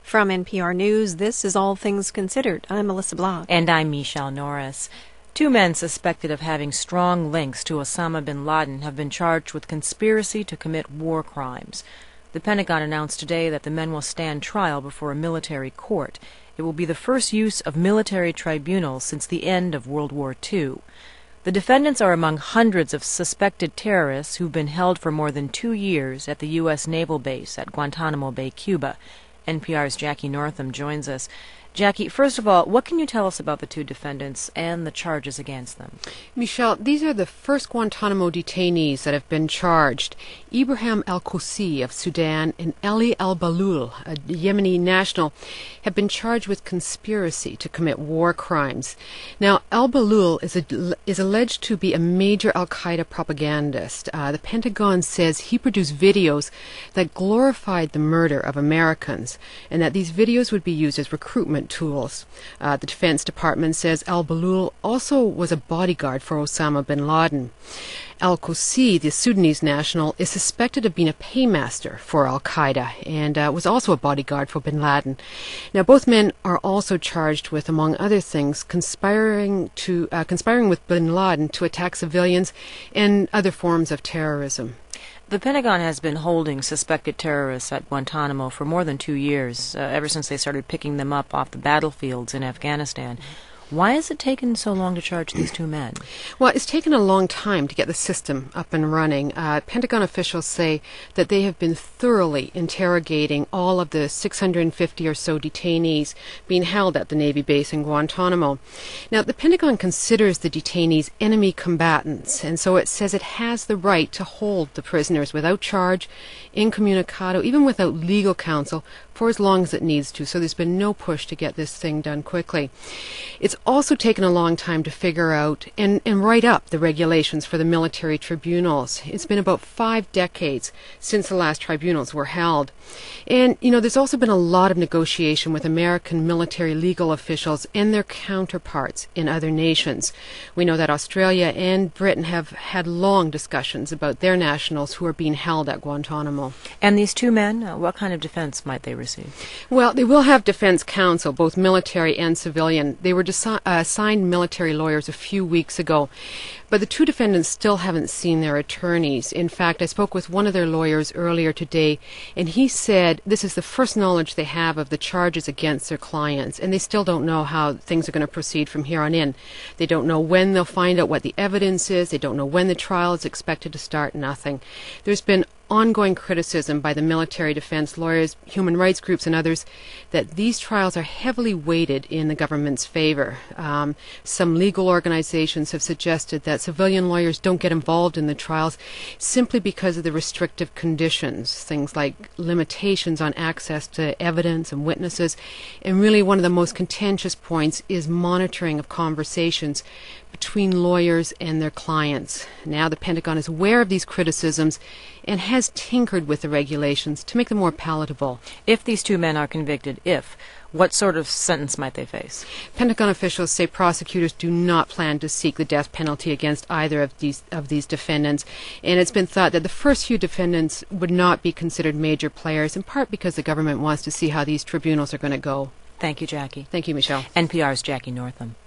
From NPR News, this is All Things Considered. I'm Melissa Block. And I'm Michelle Norris. Two men suspected of having strong links to Osama bin Laden have been charged with conspiracy to commit war crimes. The Pentagon announced today that the men will stand trial before a military court. It will be the first use of military tribunals since the end of World War II. The defendants are among hundreds of suspected terrorists who've been held for more than 2 years at the U.S. naval base at Guantanamo Bay, Cuba. NPR's Jackie Northam joins us. Jackie, first of all, what can you tell us about the two defendants and the charges against them? Michelle, these are the first Guantanamo detainees that have been charged. Ibrahim al-Qussi of Sudan and Ali al-Balul, a Yemeni national, have been charged with conspiracy to commit war crimes. Now, al-Balul is alleged to be a major al-Qaeda propagandist. The Pentagon says he produced videos that glorified the murder of Americans, and that these videos would be used as recruitment tools. The Defense Department says al-Balul also was a bodyguard for Osama bin Laden. Al-Qussi, the Sudanese national, is suspected of being a paymaster for al-Qaeda and was also a bodyguard for bin Laden. Now, both men are also charged with, among other things, conspiring with bin Laden to attack civilians and other forms of terrorism. The Pentagon has been holding suspected terrorists at Guantanamo for more than 2 years, ever since they started picking them up off the battlefields in Afghanistan. Why has it taken so long to charge these two men? Well, it's taken a long time to get the system up and running. Pentagon officials say that they have been thoroughly interrogating all of the 650 or so detainees being held at the Navy base in Guantanamo. Now, the Pentagon considers the detainees enemy combatants, and so it says it has the right to hold the prisoners without charge, incommunicado, even without legal counsel, for as long as it needs to. So there's been no push to get this thing done quickly. It's also taken a long time to figure out and write up the regulations for the military tribunals. It's been about 5 decades since the last tribunals were held. And, there's also been a lot of negotiation with American military legal officials and their counterparts in other nations. We know that Australia and Britain have had long discussions about their nationals who are being held at Guantanamo. And these two men, what kind of defense might they receive? Well, they will have defense counsel, both military and civilian. They were assigned military lawyers a few weeks ago, but the two defendants still haven't seen their attorneys. In fact, I spoke with one of their lawyers earlier today, and he said this is the first knowledge they have of the charges against their clients, and they still don't know how things are going to proceed from here on in. They don't know when they'll find out what the evidence is. They don't know when the trial is expected to start. Nothing. There's been ongoing criticism by the military defense lawyers, human rights groups, and others that these trials are heavily weighted in the government's favor. Some legal organizations have suggested that civilian lawyers don't get involved in the trials simply because of the restrictive conditions, things like limitations on access to evidence and witnesses. And really one of the most contentious points is monitoring of conversations between lawyers and their clients. Now the Pentagon is aware of these criticisms and has tinkered with the regulations to make them more palatable. If these two men are convicted, what sort of sentence might they face? Pentagon officials say prosecutors do not plan to seek the death penalty against either of these defendants, and it's been thought that the first few defendants would not be considered major players, in part because the government wants to see how these tribunals are going to go. Thank you, Jackie. Thank you, Michelle. NPR's Jackie Northam.